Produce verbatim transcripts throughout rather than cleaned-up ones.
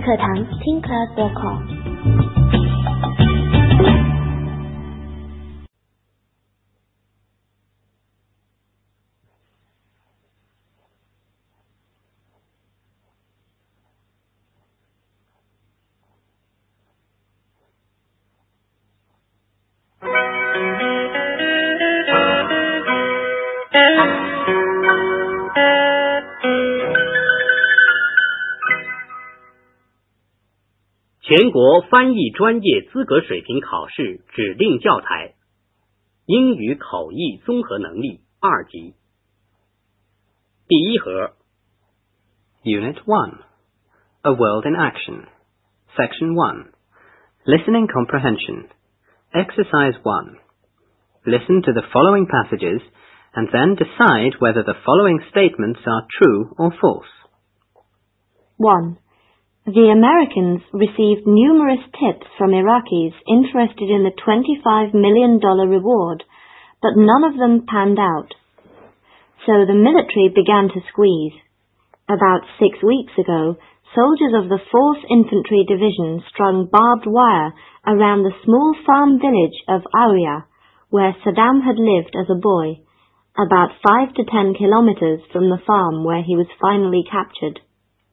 课堂 听 class dot com。 全国翻译专业资格水平考试指定教材，英语口译综合能力二级。第一盒 Unit one, A World in Action. Section one, Listening Comprehension. Exercise one. Listen to the following passages and then decide whether the following statements are true or false. one. The Americans received numerous tips from Iraqis interested in the twenty-five million dollars reward, but none of them panned out. So the military began to squeeze. About six weeks ago, soldiers of the fourth Infantry Division strung barbed wire around the small farm village of Aouya, where Saddam had lived as a boy, about five to ten kilometers from the farm where he was finally captured.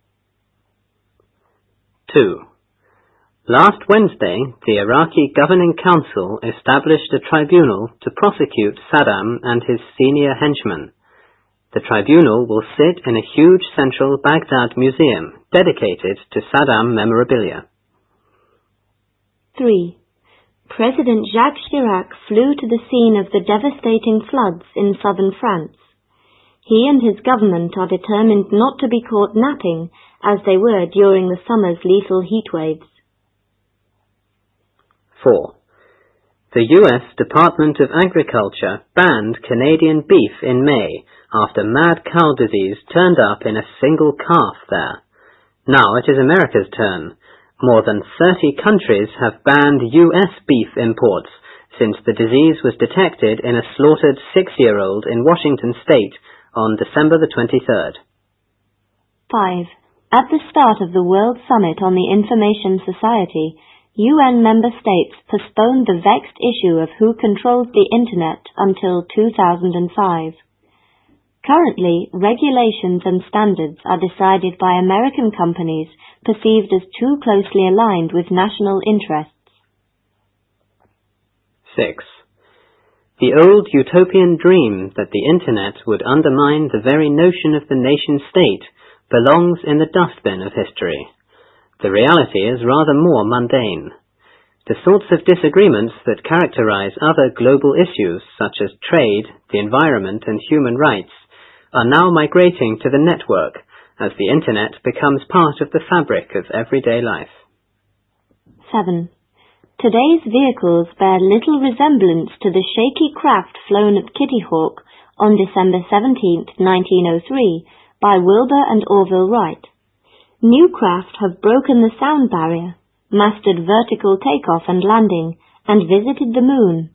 two. Last Wednesday, the Iraqi Governing Council established a tribunal to prosecute Saddam and his senior henchmen. The tribunal will sit in a huge central Baghdad museum dedicated to Saddam memorabilia. three. President Jacques Chirac flew to the scene of the devastating floods in southern France. He and his government are determined not to be caught napping as they were during the summer's lethal heat waves. four. The U S Department of Agriculture banned Canadian beef in May after mad cow disease turned up in a single calf there. Now it is America's turn. More than thirty countries have banned U S beef imports since the disease was detected in a slaughtered six-year-old in Washington state on December the twenty-third. five. At the start of the World Summit on the Information Society, U N member states postponed the vexed issue of who controls the Internet until two thousand five. Currently, regulations and standards are decided by American companies perceived as too closely aligned with national interests. six. The old utopian dream that the Internet would undermine the very notion of the nation-state belongs in the dustbin of history. The reality is rather more mundane. The sorts of disagreements that characterize other global issues such as trade, the environment and human rights are now migrating to the network as the Internet becomes part of the fabric of everyday life. seven. Today's vehicles bear little resemblance to the shaky craft flown at Kitty Hawk on December seventeenth, nineteen oh three, by Wilbur and Orville Wright. New craft have broken the sound barrier, mastered vertical takeoff and landing, and visited the moon.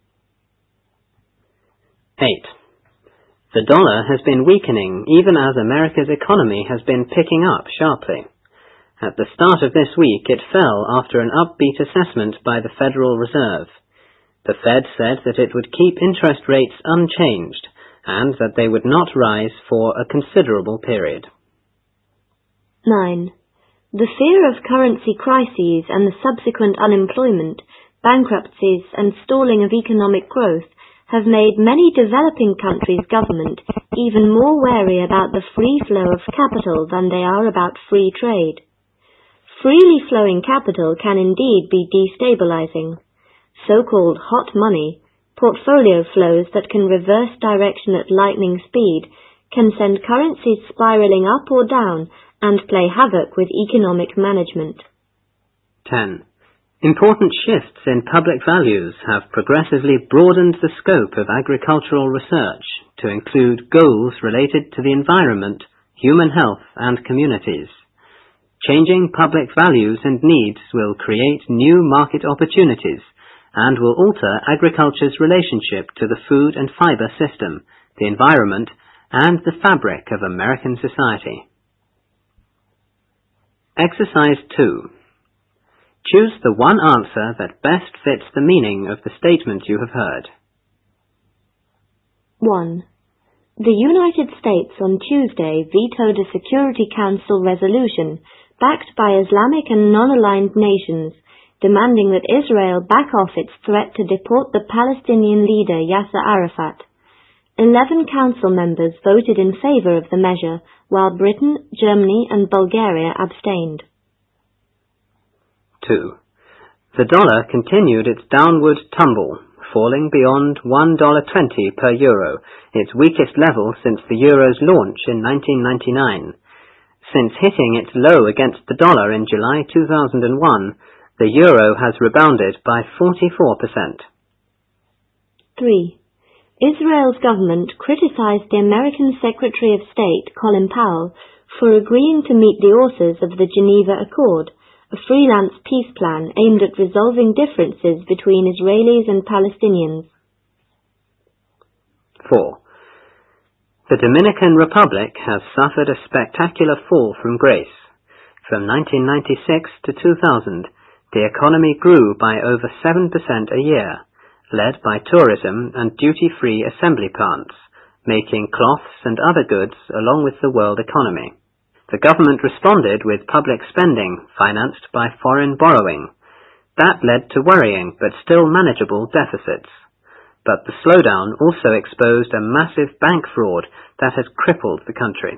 eight. The dollar has been weakening even as America's economy has been picking up sharply. At the start of this week, it fell after an upbeat assessment by the Federal Reserve. The Fed said that it would keep interest rates unchanged and that they would not rise for a considerable period. nine. The fear of currency crises and the subsequent unemployment, bankruptcies and stalling of economic growth have made many developing countries' government even more wary about the free flow of capital than they are about free trade. Freely flowing capital can indeed be destabilizing. So-called hot money, portfolio flows that can reverse direction at lightning speed, can send currencies spiraling up or down and play havoc with economic management. ten. Important shifts in public values have progressively broadened the scope of agricultural research to include goals related to the environment, human health and communities. Changing public values and needs will create new market opportunities and will alter agriculture's relationship to the food and fiber system, the environment, and the fabric of American society. Exercise two. Choose the one answer that best fits the meaning of the statement you have heard. one. The United States on Tuesday vetoed a Security Council resolution backed by Islamic and non-aligned nations demanding that Israel back off its threat to deport the Palestinian leader Yasser Arafat. Eleven council members voted in favor of the measure, while Britain, Germany and Bulgaria abstained. two. The dollar continued its downward tumble, falling beyond one dollar twenty per euro, its weakest level since the euro's launch in nineteen ninety-nine. Since hitting its low against the dollar in July two thousand one, the euro has rebounded by forty-four percent. three. Israel's government criticized the American Secretary of State, Colin Powell, for agreeing to meet the authors of the Geneva Accord, a freelance peace plan aimed at resolving differences between Israelis and Palestinians. four. The Dominican Republic has suffered a spectacular fall from grace. From nineteen ninety-six to two thousand, the economy grew by over seven percent a year, led by tourism and duty-free assembly plants, making cloths and other goods along with the world economy. The government responded with public spending financed by foreign borrowing. That led to worrying but still manageable deficits. But the slowdown also exposed a massive bank fraud that has crippled the country.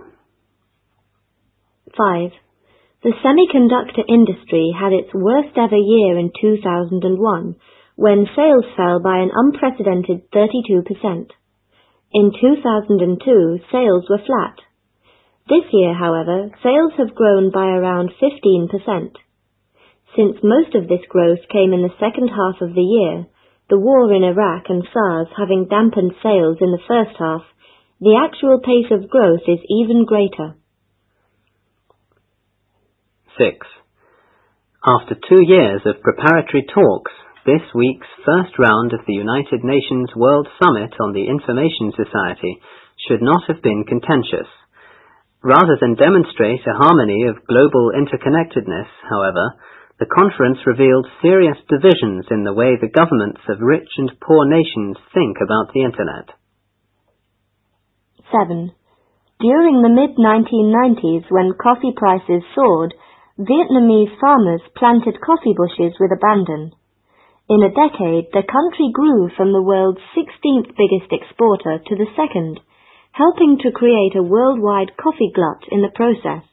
five. The semiconductor industry had its worst ever year in two thousand one, when sales fell by an unprecedented thirty-two percent. In two thousand two, sales were flat. This year, however, sales have grown by around fifteen percent. Since most of this growth came in the second half of the year, the war in Iraq and SARS having dampened sales in the first half, the actual pace of growth is even greater. six. After two years of preparatory talks, this week's first round of the United Nations World Summit on the Information Society should not have been contentious. Rather than demonstrate a harmony of global interconnectedness, however, the conference revealed serious divisions in the way the governments of rich and poor nations think about the Internet. seven. During the mid nineteen nineties, when coffee prices soared, Vietnamese farmers planted coffee bushes with abandon. In a decade, the country grew from the world's sixteenth biggest exporter to the second, helping to create a worldwide coffee glut in the process.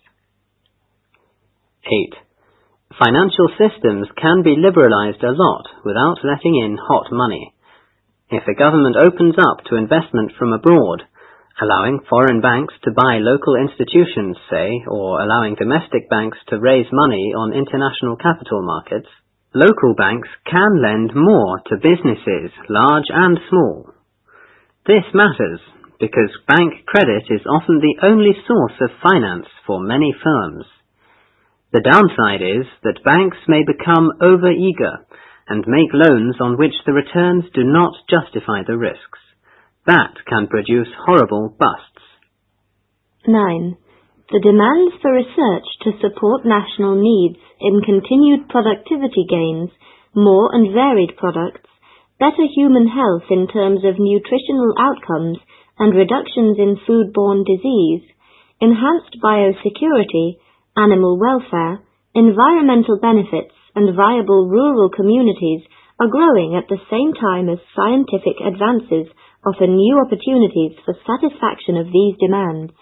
eight. Financial systems can be liberalized a lot without letting in hot money. If a government opens up to investment from abroad, allowing foreign banks to buy local institutions, say, or allowing domestic banks to raise money on international capital markets, local banks can lend more to businesses, large and small. This matters because bank credit is often the only source of finance for many firms. The downside is that banks may become over-eager and make loans on which the returns do not justify the risks. That can produce horrible busts. nine. The demands for research to support national needs in continued productivity gains, more and varied products, better human health in terms of nutritional outcomes and reductions in foodborne disease, enhanced biosecurity, animal welfare, environmental benefits and viable rural communities are growing at the same time as scientific advances offer new opportunities for satisfaction of these demands.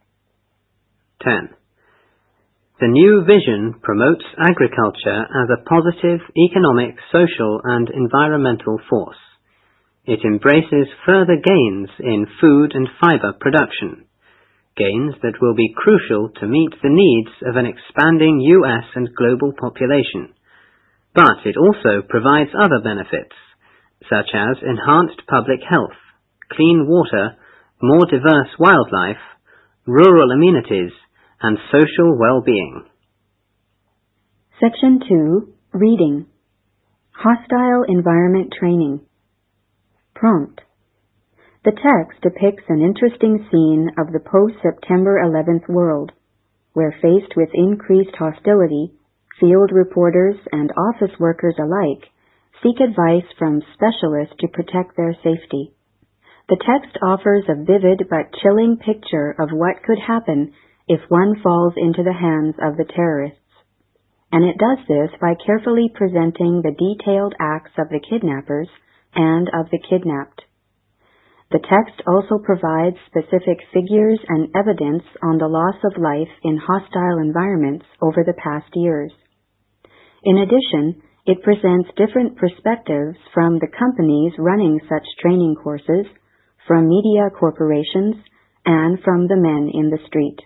ten. The new vision promotes agriculture as a positive economic, social and environmental force. It embraces further gains in food and fiber production, gains that will be crucial to meet the needs of an expanding U S and global population. But it also provides other benefits, such as enhanced public health, clean water, more diverse wildlife, rural amenities, and social well-being. Section two. Reading. Hostile Environment Training. Prompt. The text depicts an interesting scene of the post-September eleventh world. where faced with increased hostility, field reporters and office workers alike seek advice from specialists to protect their safety. The text offers a vivid but chilling picture of what could happen if one falls into the hands of the terrorists, and it does this by carefully presenting the detailed acts of the kidnappers and of the kidnapped. The text also provides specific figures and evidence on the loss of life in hostile environments over the past years. In addition, it presents different perspectives from the companies running such training courses, from media corporations, and from the men in the street.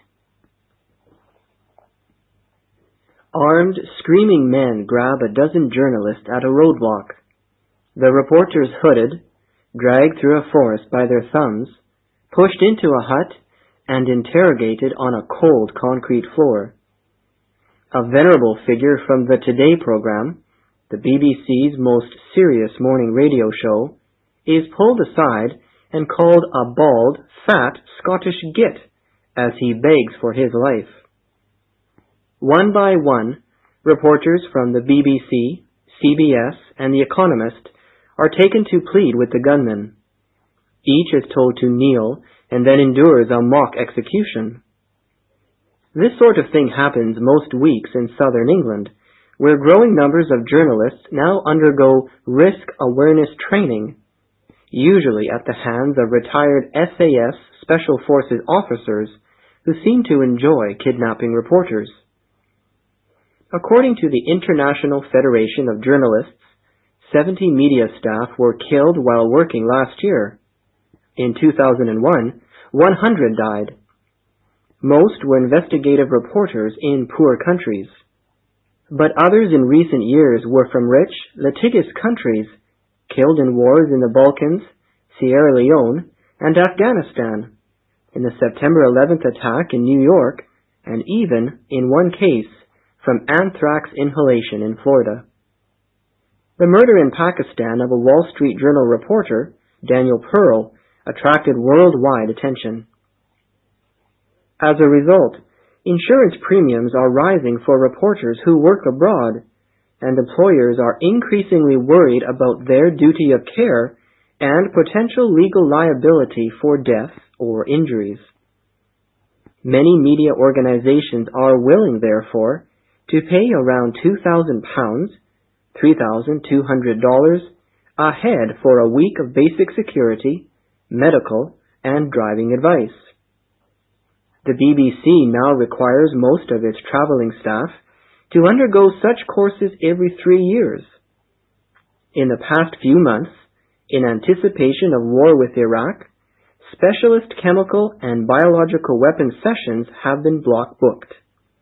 Armed, screaming men grab a dozen journalists at a roadblock. The reporters hooded, dragged through a forest by their thumbs, pushed into a hut, and interrogated on a cold concrete floor. A venerable figure from the Today program, the B B C's most serious morning radio show, is pulled aside and called a bald, fat Scottish git as he begs for his life. One by one, reporters from the B B C, C B S, and The Economist are taken to plead with the gunmen. Each is told to kneel and then endures a mock execution. This sort of thing happens most weeks in southern England, where growing numbers of journalists now undergo risk awareness training, usually at the hands of retired S A S Special Forces officers who seem to enjoy kidnapping reporters. According to the International Federation of Journalists, seventy media staff were killed while working last year. In two thousand one, one hundred died. Most were investigative reporters in poor countries. But others in recent years were from rich, litigious countries, killed in wars in the Balkans, Sierra Leone, and Afghanistan, in the September eleventh attack in New York, and even, in one case, from anthrax inhalation in Florida. The murder in Pakistan of a Wall Street Journal reporter, Daniel Pearl, attracted worldwide attention. As a result, insurance premiums are rising for reporters who work abroad, and employers are increasingly worried about their duty of care and potential legal liability for death or injuries. Many media organizations are willing, therefore, to pay around two thousand pounds, three thousand two hundred dollars, a head for a week of basic security, medical, and driving advice. The B B C now requires most of its traveling staff to undergo such courses every three years. In the past few months, in anticipation of war with Iraq, specialist chemical and biological weapons sessions have been block booked.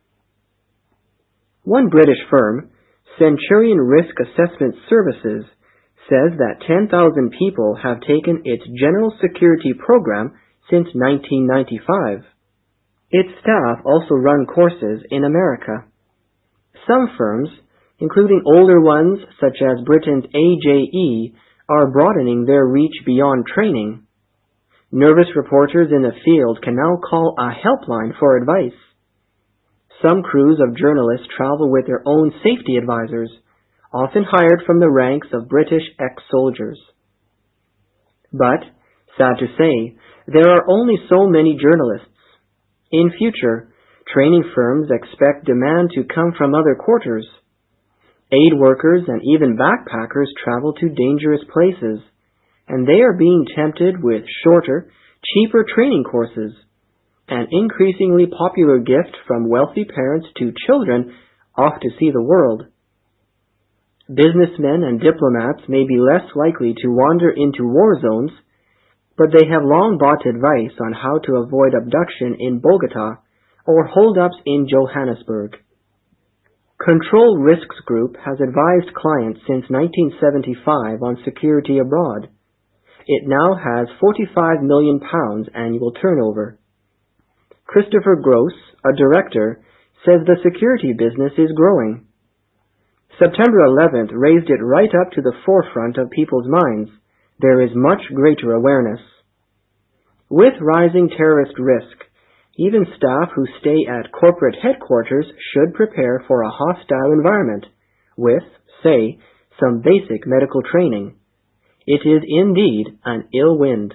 One British firm, Centurion Risk Assessment Services, says that ten thousand people have taken its general security program since nineteen ninety-five. Its staff also run courses in America. Some firms, including older ones such as Britain's A J E, are broadening their reach beyond training. Nervous reporters in the field can now call a helpline for advice. Some crews of journalists travel with their own safety advisors, often hired from the ranks of British ex-soldiers. But, sad to say, there are only so many journalists. In future, training firms expect demand to come from other quarters. Aid workers and even backpackers travel to dangerous places, and they are being tempted with shorter, cheaper training courses, an increasingly popular gift from wealthy parents to children off to see the world. Businessmen and diplomats may be less likely to wander into war zones, but they have long bought advice on how to avoid abduction in Bogota or holdups in Johannesburg. Control Risks Group has advised clients since nineteen seventy-five on security abroad. It now has forty-five million pounds annual turnover. Christopher Gross, a director, says the security business is growing. September eleventh raised it right up to the forefront of people's minds. There is much greater awareness. With rising terrorist risk, Even staff who stay at corporate headquarters should prepare for a hostile environment with, say, some basic medical training. It is indeed an ill wind.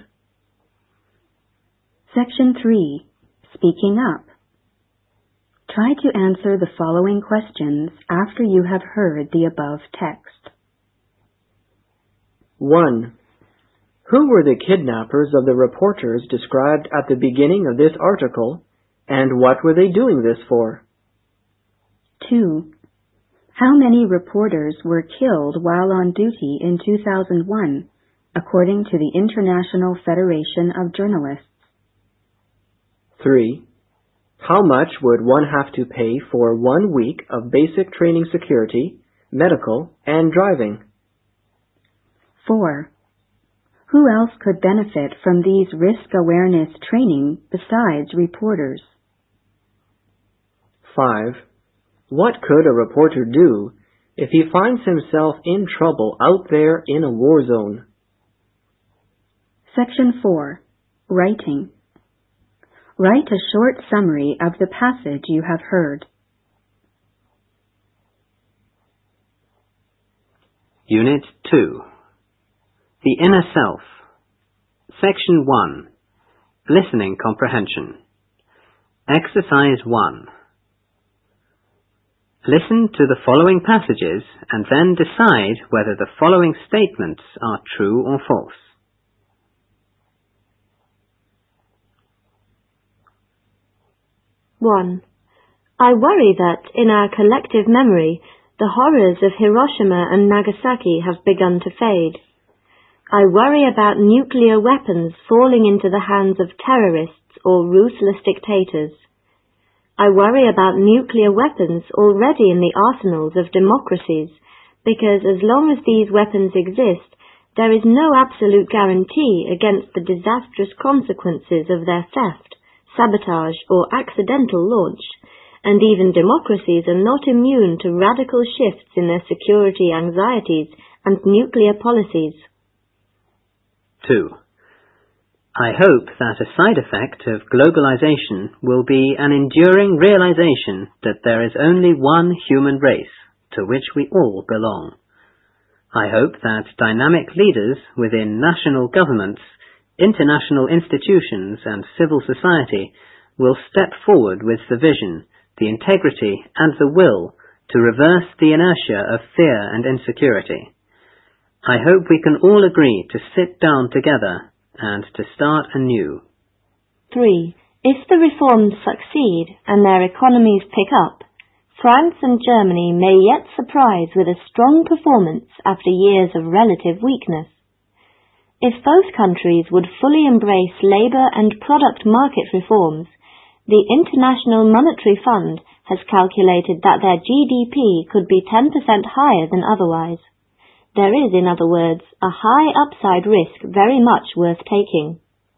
Section three. Speaking up. Try to answer the following questions after you have heard the above text. one. Who were the kidnappers of the reporters described at the beginning of this article, and what were they doing this for? two. How many reporters were killed while on duty in two thousand one, according to the International Federation of Journalists? three. How much would one have to pay for one week of basic training security, medical, and driving? four. Who else could benefit from these risk awareness training besides reporters? five. What could a reporter do if he finds himself in trouble out there in a war zone? Section four. Writing. Write a short summary of the passage you have heard. Unit two. The Inner Self. Section one. Listening Comprehension. Exercise one. Listen to the following passages and then decide whether the following statements are true or false. one. I worry that, in our collective memory, the horrors of Hiroshima and Nagasaki have begun to fade. I worry about nuclear weapons falling into the hands of terrorists or ruthless dictators. I worry about nuclear weapons already in the arsenals of democracies, because as long as these weapons exist, there is no absolute guarantee against the disastrous consequences of their theft, sabotage, or accidental launch, and even democracies are not immune to radical shifts in their security anxieties and nuclear policies. two. I hope that a side effect of globalization will be an enduring realization that there is only one human race to which we all belong. I hope that dynamic leaders within national governments, international institutions and civil society will step forward with the vision, the integrity and the will to reverse the inertia of fear and insecurity. I hope we can all agree to sit down together and to start anew. three. If the reforms succeed and their economies pick up, France and Germany may yet surprise with a strong performance after years of relative weakness. If both countries would fully embrace labour and product market reforms, the International Monetary Fund has calculated that their G D P could be ten percent higher than otherwise. There is, in other words, a high upside risk very much worth taking.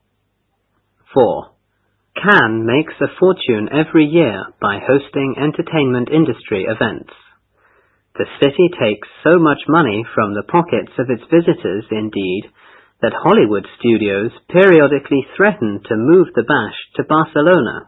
four. Cannes makes a fortune every year by hosting entertainment industry events. The city takes so much money from the pockets of its visitors, indeed, that Hollywood studios periodically threaten to move the bash to Barcelona.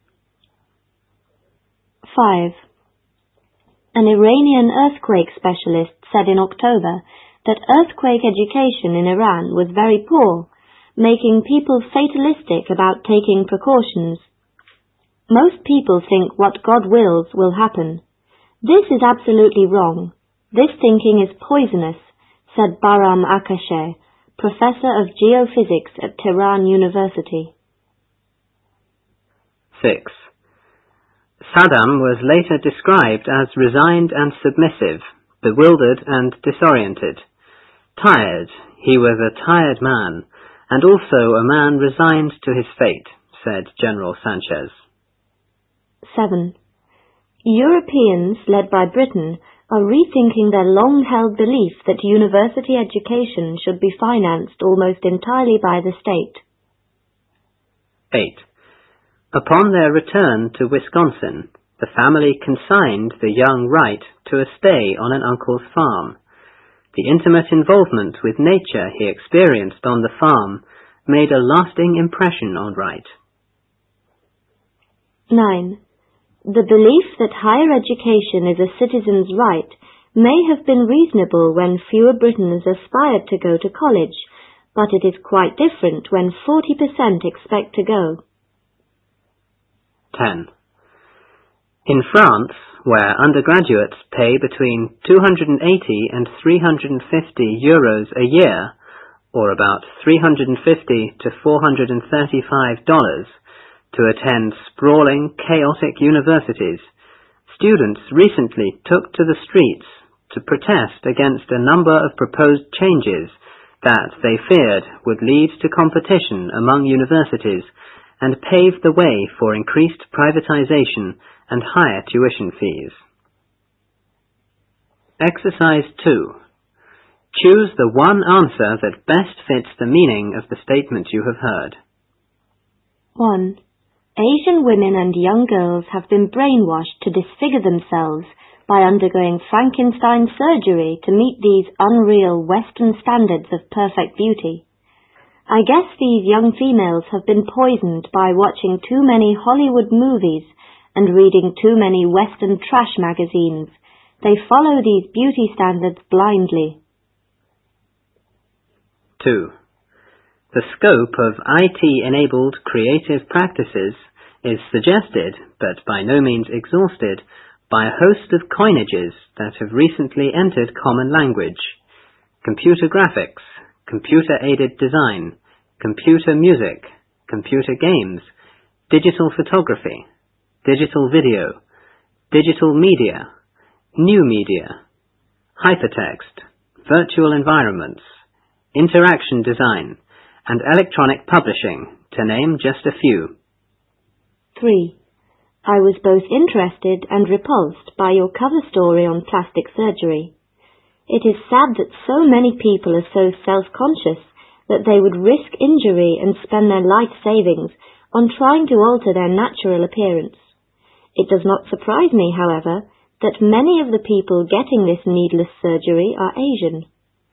five. An Iranian earthquake specialist said in October that earthquake education in Iran was very poor, making people fatalistic about taking precautions. Most people think what God wills will happen. This is absolutely wrong. This thinking is poisonous, said Bahram Akasheh, professor of geophysics at Tehran University. six. Saddam was later described as resigned and submissive, bewildered and disoriented. Tired, he was a tired man, and also a man resigned to his fate, said General Sanchez. seven. Europeans, led by Britain, are rethinking their long-held belief that university education should be financed almost entirely by the state. eight. Upon their return to Wisconsin, the family consigned the young Wright to a stay on an uncle's farm. The intimate involvement with nature he experienced on the farm made a lasting impression on Wright. nine. The belief that higher education is a citizen's right may have been reasonable when fewer Britons aspired to go to college, but it is quite different when forty percent expect to go. ten. In France, where undergraduates pay between two hundred eighty and three hundred fifty euros a year, or about three hundred fifty to four hundred thirty-five dollars, to attend sprawling, chaotic universities, students recently took to the streets to protest against a number of proposed changes that they feared would lead to competition among universities and pave the way for increased privatization and higher tuition fees. Exercise two. Choose the one answer that best fits the meaning of the statement you have heard. one. Asian women and young girls have been brainwashed to disfigure themselves by undergoing Frankenstein surgery to meet these unreal Western standards of perfect beauty. I guess these young females have been poisoned by watching too many Hollywood movies and reading too many Western trash magazines. They follow these beauty standards blindly. two. The scope of I T-enabled creative practices is suggested, but by no means exhausted, by a host of coinages that have recently entered common language: computer graphics, computer-aided design, computer music, computer games, digital photography, digital video, digital media, new media, hypertext, virtual environments, interaction design, and electronic publishing, to name just a few. three. I was both interested and repulsed by your cover story on plastic surgery. It is sad that so many people are so self-conscious that they would risk injury and spend their life savings on trying to alter their natural appearance. It does not surprise me, however, that many of the people getting this needless surgery are Asian.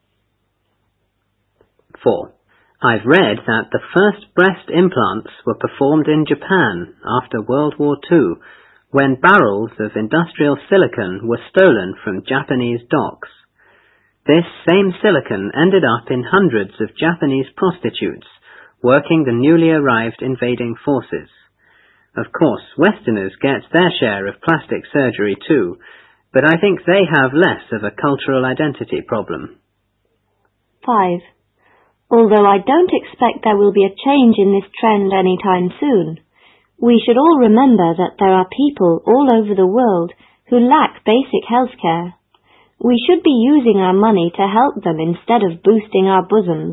four. I've read that the first breast implants were performed in Japan after World War Two, when barrels of industrial silicon were stolen from Japanese docks. This same silicon ended up in hundreds of Japanese prostitutes, working the newly arrived invading forces. Of course, Westerners get their share of plastic surgery too, but I think they have less of a cultural identity problem. five. Although I don't expect there will be a change in this trend anytime soon, we should all remember that there are people all over the world who lack basic health care. We should be using our money to help them instead of boosting our bosoms.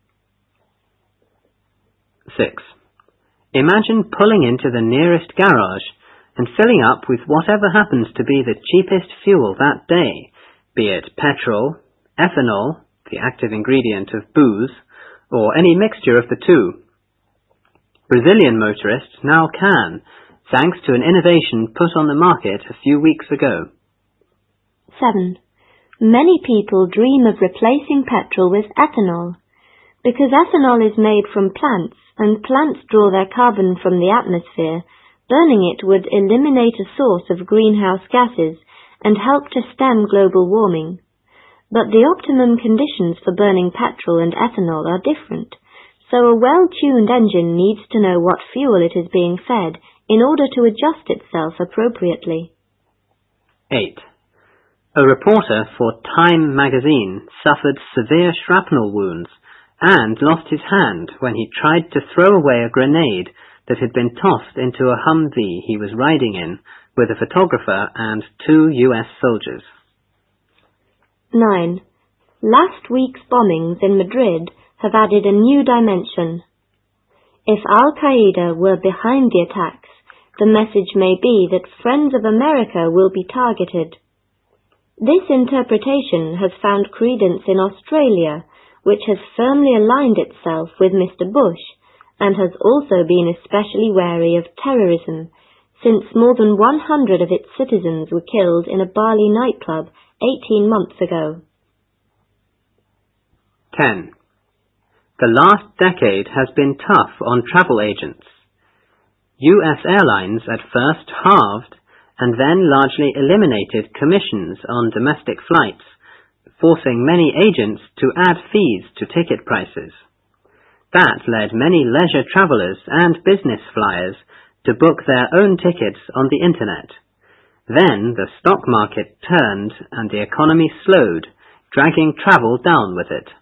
six. Imagine pulling into the nearest garage and filling up with whatever happens to be the cheapest fuel that day, be it petrol, ethanol, the active ingredient of booze, or any mixture of the two. Brazilian motorists now can, thanks to an innovation put on the market a few weeks ago. seven. Many people dream of replacing petrol with ethanol. Because ethanol is made from plants, and plants draw their carbon from the atmosphere, burning it would eliminate a source of greenhouse gases and help to stem global warming. But the optimum conditions for burning petrol and ethanol are different, so a well-tuned engine needs to know what fuel it is being fed in order to adjust itself appropriately. eight. A reporter for Time magazine suffered severe shrapnel wounds and lost his hand when he tried to throw away a grenade that had been tossed into a Humvee he was riding in with a photographer and two U S soldiers. nine. Last week's bombings in Madrid have added a new dimension. If Al-Qaeda were behind the attacks, the message may be that friends of America will be targeted. This interpretation has found credence in Australia, which has firmly aligned itself with Mister Bush and has also been especially wary of terrorism, since more than one hundred of its citizens were killed in a Bali nightclub eighteen months ago. ten. The last decade has been tough on travel agents. U S airlines at first halved and then largely eliminated commissions on domestic flights, forcing many agents to add fees to ticket prices. That led many leisure travelers and business flyers to book their own tickets on the Internet. Then the stock market turned and the economy slowed, dragging travel down with it.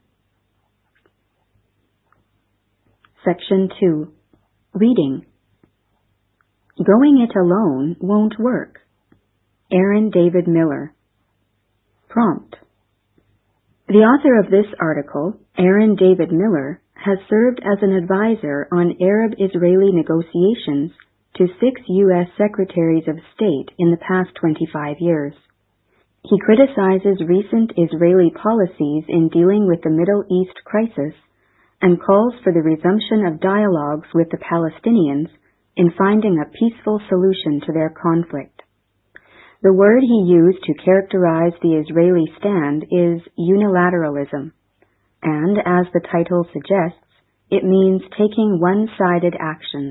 Section two. Reading. Going it alone won't work. Aaron David Miller. Prompt. The author of this article, Aaron David Miller, has served as an advisor on Arab-Israeli negotiations to six U S Secretaries of State in the past twenty-five years. He criticizes recent Israeli policies in dealing with the Middle East crisis and calls for the resumption of dialogues with the Palestinians in finding a peaceful solution to their conflict. The word he used to characterize the Israeli stand is unilateralism, and as the title suggests, it means taking one-sided actions.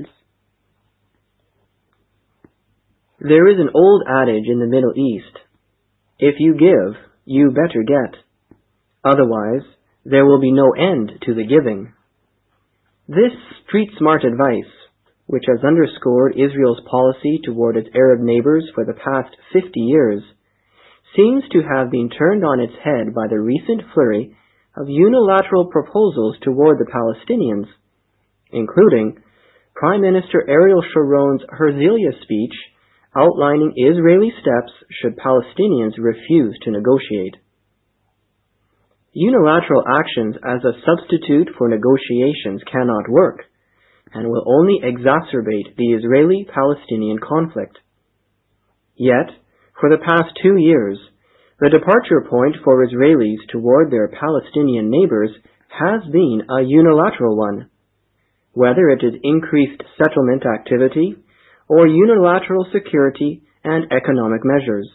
There is an old adage in the Middle East, if you give, you better get. Otherwise, there will be no end to the giving. This street-smart advice, which has underscored Israel's policy toward its Arab neighbors for the past fifty years, seems to have been turned on its head by the recent flurry of unilateral proposals toward the Palestinians, including Prime Minister Ariel Sharon's Herzliya speech outlining Israeli steps should Palestinians refuse to negotiate. Unilateral actions as a substitute for negotiations cannot work, and will only exacerbate the Israeli-Palestinian conflict. Yet, for the past two years, the departure point for Israelis toward their Palestinian neighbors has been a unilateral one, whether it is increased settlement activity or unilateral security and economic measures.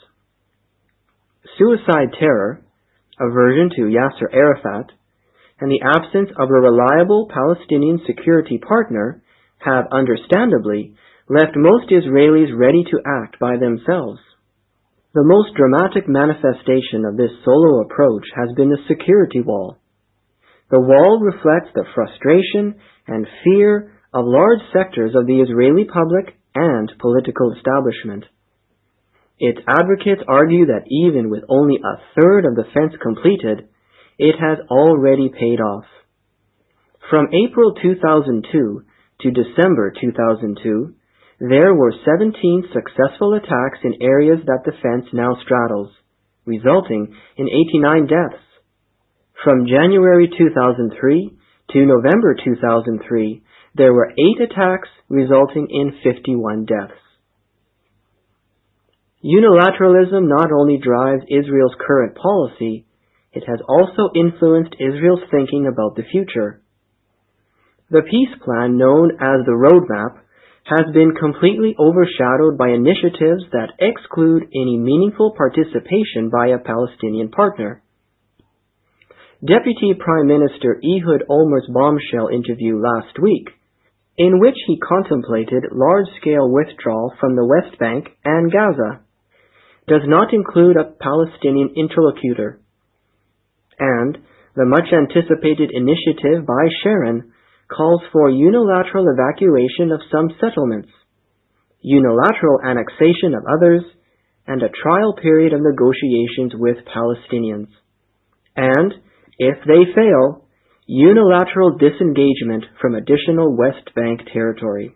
Suicide terror, aversion to Yasser Arafat, and the absence of a reliable Palestinian security partner have understandably left most Israelis ready to act by themselves. The most dramatic manifestation of this solo approach has been the security wall. The wall reflects the frustration and fear of large sectors of the Israeli public and political establishment. Its advocates argue that even with only a third of the fence completed, it has already paid off. From April two thousand two to December two thousand two, there were seventeen successful attacks in areas that the fence now straddles, resulting in eighty-nine deaths. From January two thousand three to November two thousand three, there were eight attacks resulting in fifty-one deaths. Unilateralism not only drives Israel's current policy, it has also influenced Israel's thinking about the future. The peace plan known as the Roadmap has been completely overshadowed by initiatives that exclude any meaningful participation by a Palestinian partner. Deputy Prime Minister Ehud Olmert's bombshell interview last week, in which he contemplated large-scale withdrawal from the West Bank and Gaza, does not include a Palestinian interlocutor. And the much-anticipated initiative by Sharon calls for unilateral evacuation of some settlements, unilateral annexation of others, and a trial period of negotiations with Palestinians. And, if they fail, unilateral disengagement from additional West Bank territory.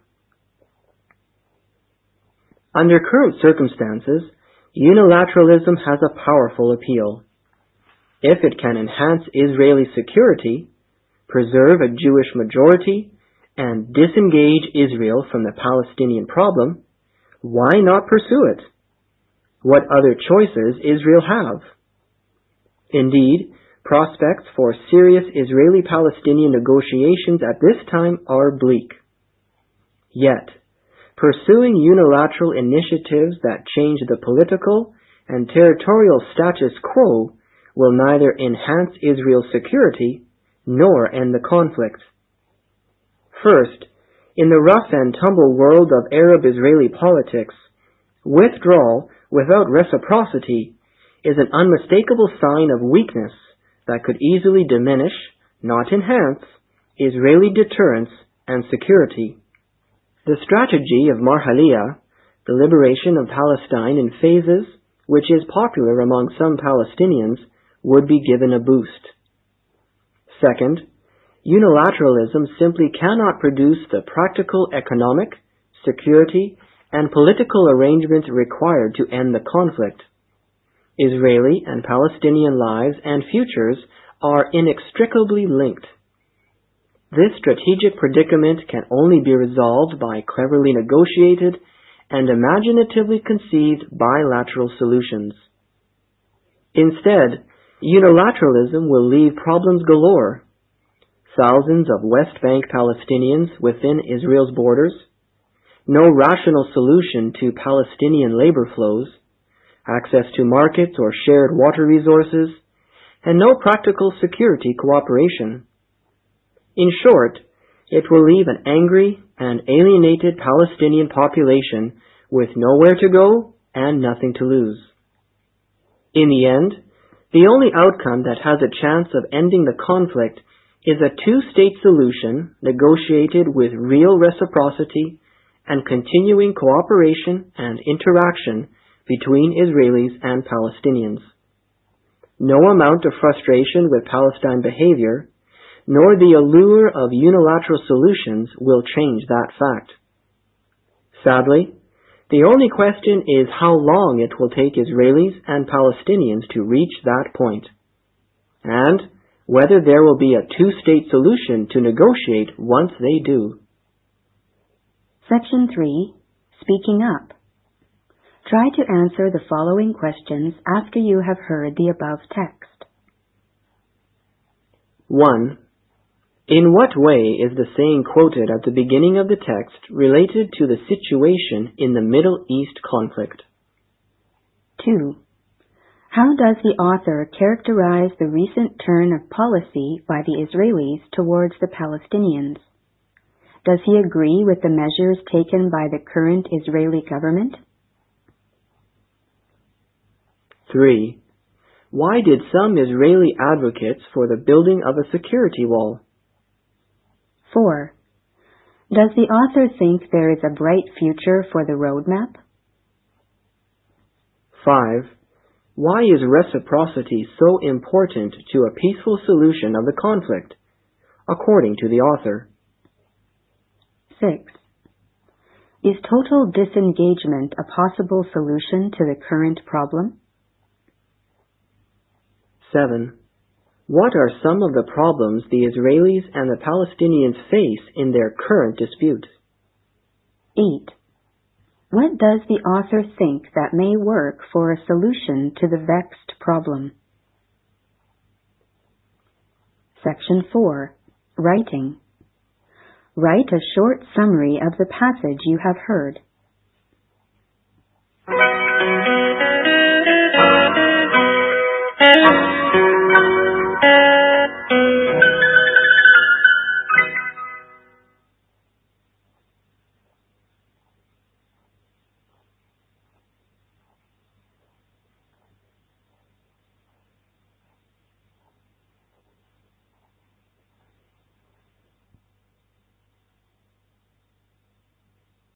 Under current circumstances, unilateralism has a powerful appeal. If it can enhance Israeli security, preserve a Jewish majority, and disengage Israel from the Palestinian problem, why not pursue it? What other choices Israel have? Indeed, prospects for serious Israeli-Palestinian negotiations at this time are bleak. Yet, pursuing unilateral initiatives that change the political and territorial status quo will neither enhance Israel's security nor end the conflict. First, In the rough and tumble world of Arab-Israeli politics, withdrawal without reciprocity is an unmistakable sign of weakness that could easily diminish, not enhance, Israeli deterrence and security. The strategy of Marhaliyah, the liberation of Palestine in phases, which is popular among some Palestinians, would be given a boost. Second, unilateralism simply cannot produce the practical economic, security, and political arrangements required to end the conflict. Israeli and Palestinian lives and futures are inextricably linked. This strategic predicament can only be resolved by cleverly negotiated and imaginatively conceived bilateral solutions. Instead, unilateralism will leave problems galore. Thousands of West Bank Palestinians within Israel's borders, no rational solution to Palestinian labor flows, access to markets or shared water resources, and no practical security cooperation. In short, it will leave an angry and alienated Palestinian population with nowhere to go and nothing to lose. In the end, the only outcome that has a chance of ending the conflict is a two-state solution negotiated with real reciprocity and continuing cooperation and interaction between Israelis and Palestinians. No amount of frustration with Palestine behavior, nor the allure of unilateral solutions will change that fact. Sadly, the only question is how long it will take Israelis and Palestinians to reach that point, and whether there will be a two-state solution to negotiate once they do. Section three. Speaking up. Try to answer the following questions after you have heard the above text. one. In what way is the saying quoted at the beginning of the text related to the situation in the Middle East conflict? two. How does the author characterize the recent turn of policy by the Israelis towards the Palestinians? Does he agree with the measures taken by the current Israeli government? three. Why did some Israeli advocates for the building of a security wall? four. Does the author think there is a bright future for the roadmap? five. Why is reciprocity so important to a peaceful solution of the conflict, according to the author? six. Is total disengagement a possible solution to the current problem? seven. What are some of the problems the Israelis and the Palestinians face in their current dispute? eight. What does the author think that may work for a solution to the vexed problem? Section four. Writing. Write a short summary of the passage you have heard. Thank you.